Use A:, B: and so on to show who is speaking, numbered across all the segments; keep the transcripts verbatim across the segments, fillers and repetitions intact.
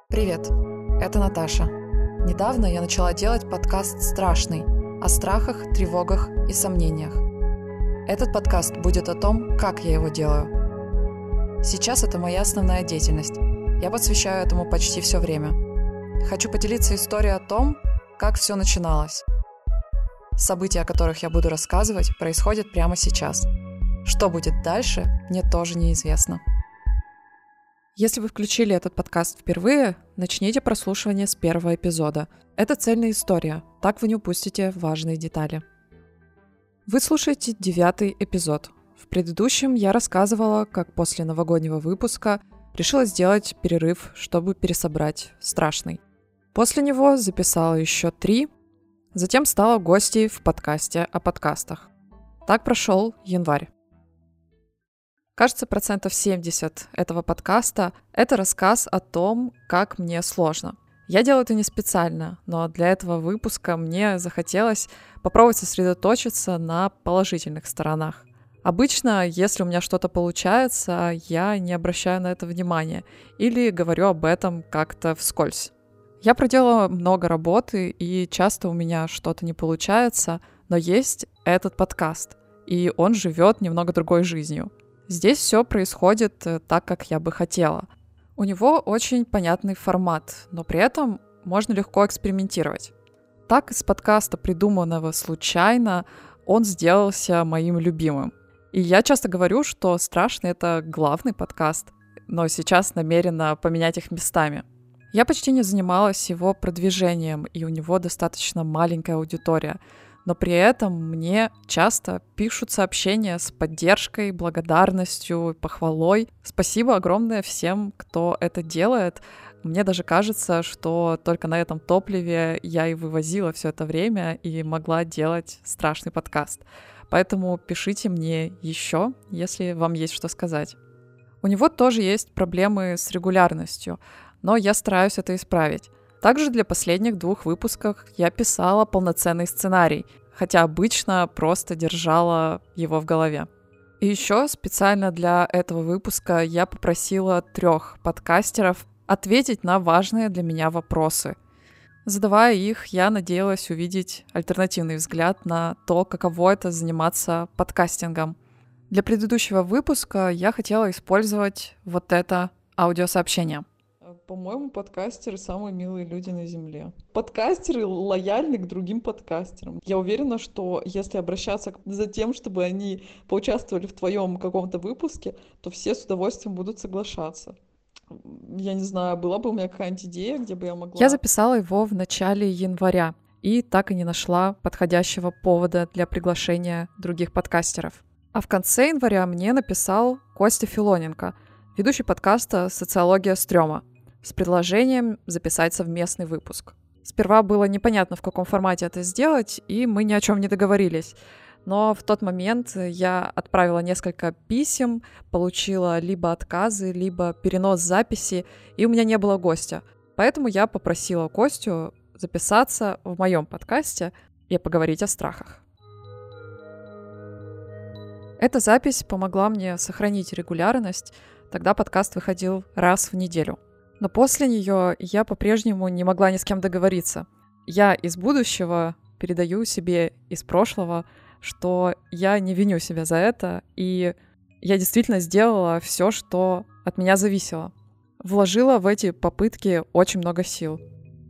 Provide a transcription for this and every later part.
A: Привет, это Наташа. Недавно я начала делать подкаст «Страшный» о страхах, тревогах и сомнениях. Этот подкаст будет о том, как я его делаю. Сейчас это моя основная деятельность. Я посвящаю этому почти все время. Хочу поделиться историей о том, как все начиналось. События, о которых я буду рассказывать, происходят прямо сейчас. Что будет дальше, мне тоже неизвестно. Если вы включили этот подкаст впервые, начните прослушивание с первого эпизода. Это цельная история, так вы не упустите важные детали. Вы слушаете девятый эпизод. В предыдущем я рассказывала, как после новогоднего выпуска решила сделать перерыв, чтобы пересобрать «Страшный». После него записала еще три, затем стала гостьей в подкасте о подкастах. Так прошел январь. Кажется, процентов семьдесят этого подкаста — это рассказ о том, как мне сложно. Я делаю это не специально, но для этого выпуска мне захотелось попробовать сосредоточиться на положительных сторонах. Обычно, если у меня что-то получается, я не обращаю на это внимания или говорю об этом как-то вскользь. Я проделала много работы, и часто у меня что-то не получается, но есть этот подкаст, и он живет немного другой жизнью. Здесь все происходит так, как я бы хотела. У него очень понятный формат, но при этом можно легко экспериментировать. Так из подкаста, придуманного случайно, он сделался моим любимым. И я часто говорю, что «Страшный» — это главный подкаст, но сейчас намерена поменять их местами. Я почти не занималась его продвижением, и у него достаточно маленькая аудитория. Но при этом мне часто пишут сообщения с поддержкой, благодарностью, похвалой. Спасибо огромное всем, кто это делает. Мне даже кажется, что только на этом топливе я и вывозила все это время и могла делать страшный подкаст. Поэтому пишите мне еще, если вам есть что сказать. У него тоже есть проблемы с регулярностью, но я стараюсь это исправить. Также для последних двух выпусков я писала полноценный сценарий, хотя обычно просто держала его в голове. И еще специально для этого выпуска я попросила трех подкастеров ответить на важные для меня вопросы. Задавая их, я надеялась увидеть альтернативный взгляд на то, каково это заниматься подкастингом. Для предыдущего выпуска я хотела использовать вот это аудиосообщение.
B: По-моему, подкастеры — самые милые люди на Земле. Подкастеры лояльны к другим подкастерам. Я уверена, что если обращаться за тем, чтобы они поучаствовали в твоем каком-то выпуске, то все с удовольствием будут соглашаться. Я не знаю, была бы у меня какая-нибудь идея, где бы я могла...
A: Я записала его в начале января и так и не нашла подходящего повода для приглашения других подкастеров. А в конце января мне написал Костя Филоненко, ведущий подкаста «Социология стрёма», с предложением записать совместный выпуск. Сперва было непонятно, в каком формате это сделать, и мы ни о чем не договорились. Но в тот момент я отправила несколько писем, получила либо отказы, либо перенос записи, и у меня не было гостя. Поэтому я попросила Костю записаться в моем подкасте и поговорить о страхах. Эта запись помогла мне сохранить регулярность, тогда подкаст выходил раз в неделю. Но после нее я по-прежнему не могла ни с кем договориться. Я из будущего передаю себе из прошлого, что я не виню себя за это, и я действительно сделала все, что от меня зависело. Вложила в эти попытки очень много сил.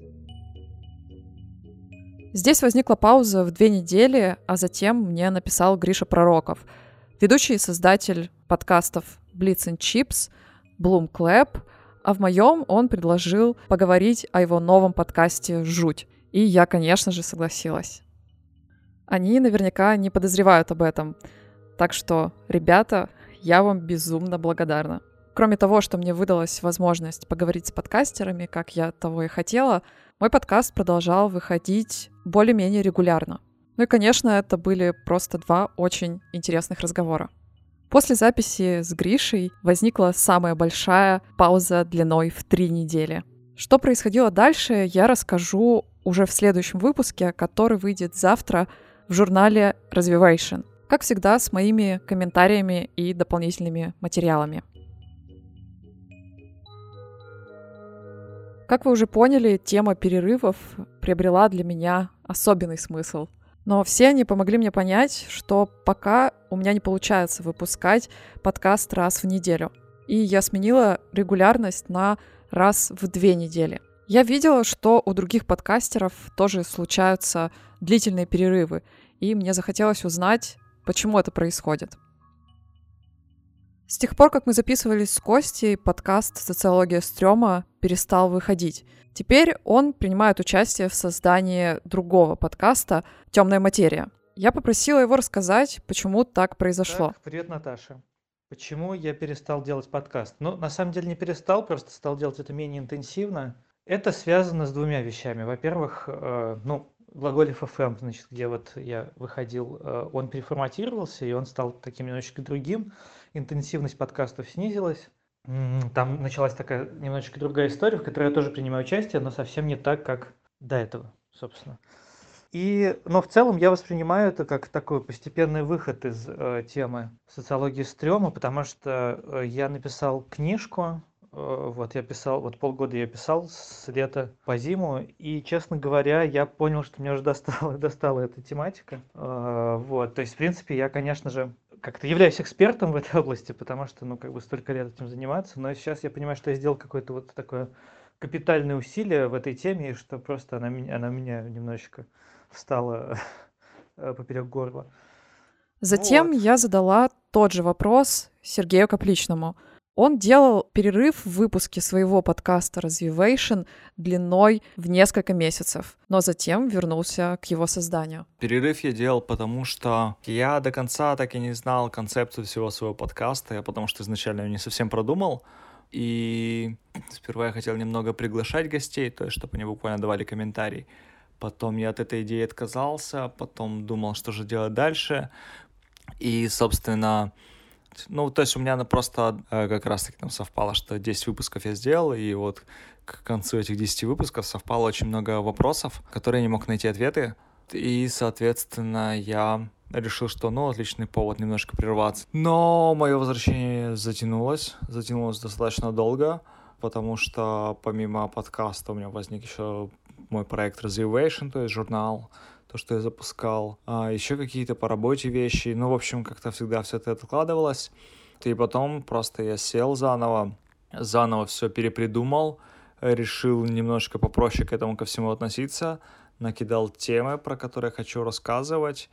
A: Здесь возникла пауза в две недели, а затем мне написал Гриша Пророков, ведущий и создатель подкастов Blitz and Chips, Bloom Clap, а в моем он предложил поговорить о его новом подкасте «Жуть». И я, конечно же, согласилась. Они наверняка не подозревают об этом. Так что, ребята, я вам безумно благодарна. Кроме того, что мне выдалась возможность поговорить с подкастерами, как я того и хотела, мой подкаст продолжал выходить более-менее регулярно. Ну и, конечно, это были просто два очень интересных разговора. После записи с Гришей возникла самая большая пауза длиной в три недели. Что происходило дальше, я расскажу уже в следующем выпуске, который выйдет завтра в журнале Развивation. Как всегда, с моими комментариями и дополнительными материалами. Как вы уже поняли, тема перерывов приобрела для меня особенный смысл. Но все они помогли мне понять, что пока у меня не получается выпускать подкаст раз в неделю. И я сменила регулярность на раз в две недели. Я видела, что у других подкастеров тоже случаются длительные перерывы, и мне захотелось узнать, почему это происходит. С тех пор, как мы записывались с Костей, подкаст «Социология стрёма» перестал выходить. Теперь он принимает участие в создании другого подкаста «Темная материя». Я попросила его рассказать, почему так произошло.
C: Так, привет, Наташа. Почему я перестал делать подкаст? Ну, на самом деле не перестал, просто стал делать это менее интенсивно. Это связано с двумя вещами. Во-первых, э, ну, Глаголев эф эм, значит, где вот я выходил, э, он переформатировался, и он стал таким немножечко другим. Интенсивность подкастов снизилась. М, Там началась такая немножечко другая история, в которой я тоже принимаю участие, но совсем не так, как до этого, собственно. И, но в целом я воспринимаю это как такой постепенный выход из э, темы социологии стрёма, потому что э, я написал книжку, э, вот я писал, вот полгода я писал с лета по зиму, и, честно говоря, я понял, что меня уже достала, достала эта тематика. Э, вот, то есть, в принципе, я, конечно же, как-то являюсь экспертом в этой области, потому что, ну, как бы столько лет этим заниматься, но сейчас я понимаю, что я сделал какое-то вот такое капитальное усилие в этой теме, и что просто она меня, она меня немножечко встала э, поперек горла.
A: Затем
C: Вот.
A: я задала тот же вопрос Сергею Капличному. Он делал перерыв в выпуске своего подкаста «Развивейшн» длиной в несколько месяцев, но затем вернулся к его созданию.
D: Перерыв я делал, потому что я до конца так и не знал концепцию всего своего подкаста, я потому что изначально его не совсем продумал, и сперва я хотел немного приглашать гостей, то есть чтобы они буквально давали комментарий. Потом я от этой идеи отказался, потом думал, что же делать дальше, и, собственно... Ну, то есть у меня она просто э, как раз-таки там совпало, что десять выпусков я сделал, и вот к концу этих десяти выпусков совпало очень много вопросов, которые я не мог найти ответы, и, соответственно, я решил, что, ну, отличный повод немножко прерваться. Но мое возвращение затянулось, затянулось достаточно долго, потому что помимо подкаста у меня возник еще мой проект Развивейшн, то есть журнал, то, что я запускал, а еще какие-то по работе вещи, ну, в общем, как-то всегда все это откладывалось, и потом просто я сел заново, заново все перепридумал, решил немножко попроще к этому ко всему относиться, накидал темы, про которые хочу рассказывать,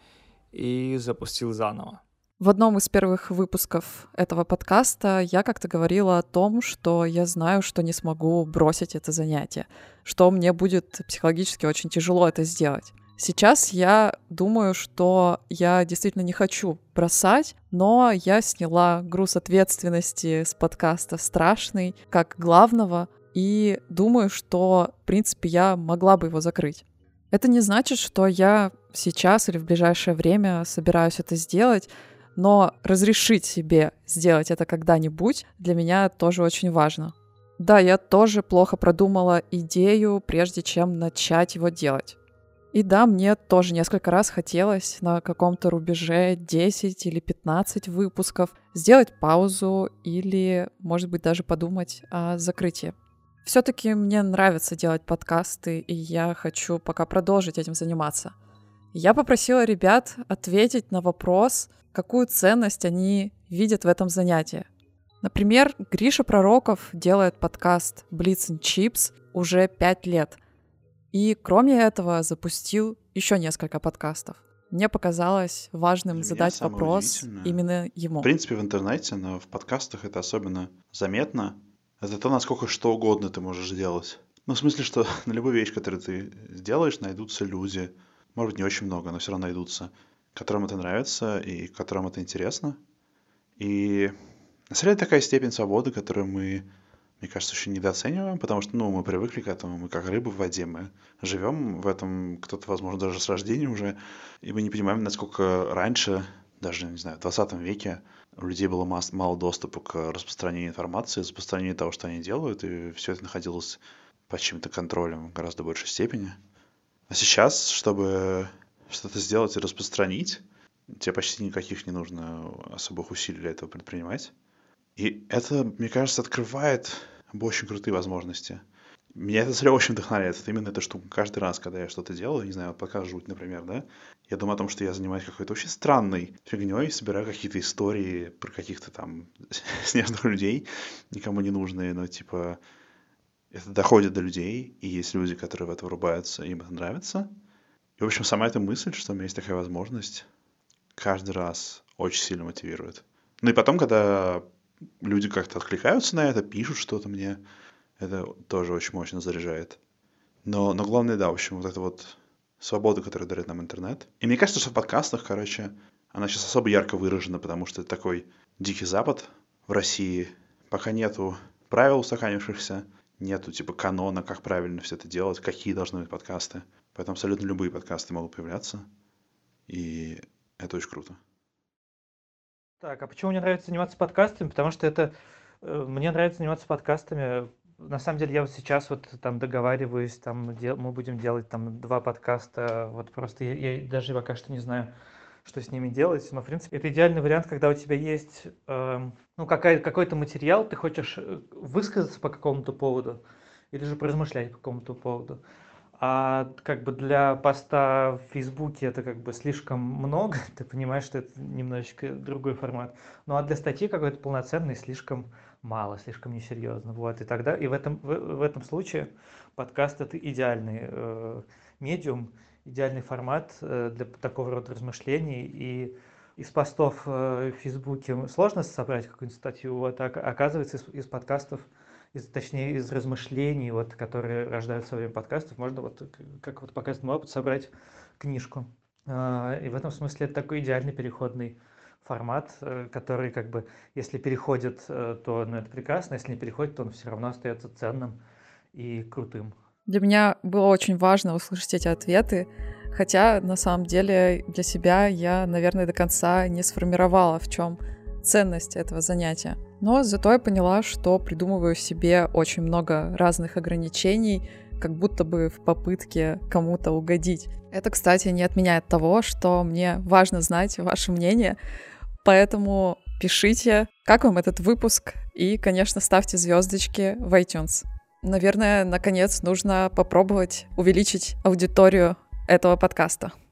D: и запустил заново.
A: В одном из первых выпусков этого подкаста я как-то говорила о том, что я знаю, что не смогу бросить это занятие, что мне будет психологически очень тяжело это сделать. Сейчас я думаю, что я действительно не хочу бросать, но я сняла груз ответственности с подкаста «Страшный» как главного, и думаю, что, в принципе, я могла бы его закрыть. Это не значит, что я сейчас или в ближайшее время собираюсь это сделать, но разрешить себе сделать это когда-нибудь для меня тоже очень важно. Да, я тоже плохо продумала идею, прежде чем начать его делать. И да, мне тоже несколько раз хотелось на каком-то рубеже десять или пятнадцать выпусков сделать паузу или, может быть, даже подумать о закрытии. Все-таки мне нравится делать подкасты, и я хочу пока продолжить этим заниматься. Я попросила ребят ответить на вопрос, какую ценность они видят в этом занятии. Например, Гриша Пророков делает подкаст Blitz and Chips уже пять лет. И кроме этого запустил еще несколько подкастов. Мне показалось важным задать вопрос именно ему.
E: В принципе, в интернете, но в подкастах это особенно заметно. Это то, насколько что угодно ты можешь делать. Ну, в смысле, что на любую вещь, которую ты сделаешь, найдутся люди. Может быть, не очень много, но все равно найдутся, которым это нравится и которым это интересно. И на самом деле такая степень свободы, которую мы, мне кажется, очень недооцениваем, потому что, ну, мы привыкли к этому, мы как рыбы в воде, мы живем в этом, кто-то, возможно, даже с рождения уже, и мы не понимаем, насколько раньше, даже, не знаю, в двадцатом веке у людей было мало доступа к распространению информации, распространению того, что они делают, и все это находилось под чьим-то контролем в гораздо большей степени. А сейчас, чтобы что-то сделать и распространить, тебе почти никаких не нужно особых усилий для этого предпринимать. И это, мне кажется, открывает очень крутые возможности. Меня это все очень вдохновляет. Это именно эта штука. Каждый раз, когда я что-то делаю, не знаю, вот подкаст «Жуть», например, да, я думаю о том, что я занимаюсь какой-то очень странной фигней, собираю какие-то истории про каких-то там снежных людей, никому не нужные, но типа это доходит до людей, и есть люди, которые в это врубаются, им это нравится. И, в общем, сама эта мысль, что у меня есть такая возможность, каждый раз очень сильно мотивирует. Ну и потом, когда люди как-то откликаются на это, пишут что-то мне, это тоже очень мощно заряжает. Но, но главное, да, в общем, вот эта вот свобода, которую дарит нам интернет. И мне кажется, что в подкастах, короче, она сейчас особо ярко выражена, потому что это такой дикий запад в России. Пока нету правил устаканившихся, нету типа канона, как правильно все это делать, какие должны быть подкасты. Поэтому абсолютно любые подкасты могут появляться. И это очень круто.
C: Так, а почему мне нравится заниматься подкастами? Потому что это... э, Мне нравится заниматься подкастами. На самом деле я вот сейчас вот там договариваюсь, там дел- мы будем делать там два подкаста. Вот просто я, я даже пока что не знаю, что с ними делать. Но, в принципе, это идеальный вариант, когда у тебя есть эм, ну, какая- какой-то материал, ты хочешь э, высказаться по какому-то поводу или же поразмышлять по какому-то поводу. А как бы для поста в Фейсбуке это как бы слишком много, ты понимаешь, что это немножечко другой формат. Ну а для статьи какой-то полноценной слишком мало, слишком несерьезно. Вот, и тогда, и в этом, в, в этом случае подкаст это идеальный э, медиум, идеальный формат э, для такого рода размышлений. И из постов э, в Фейсбуке сложно собрать какую-нибудь статью, вот, а оказывается, из, из подкастов, из, точнее, из размышлений, вот, которые рождаются во время подкастов, можно, вот, как вот показывает мой опыт, собрать книжку. А, И в этом смысле это такой идеальный переходный формат, э, который, как бы, если переходит, э, то ну, это прекрасно, если не переходит, то он все равно остается ценным и крутым.
A: Для меня было очень важно услышать эти ответы, хотя на самом деле для себя я, наверное, до конца не сформировала, в чем ценность этого занятия. Но зато я поняла, что придумываю себе очень много разных ограничений, как будто бы в попытке кому-то угодить. Это, кстати, не отменяет того, что мне важно знать ваше мнение, поэтому пишите, как вам этот выпуск, и, конечно, ставьте звездочки в iTunes. Наверное, наконец нужно попробовать увеличить аудиторию этого подкаста.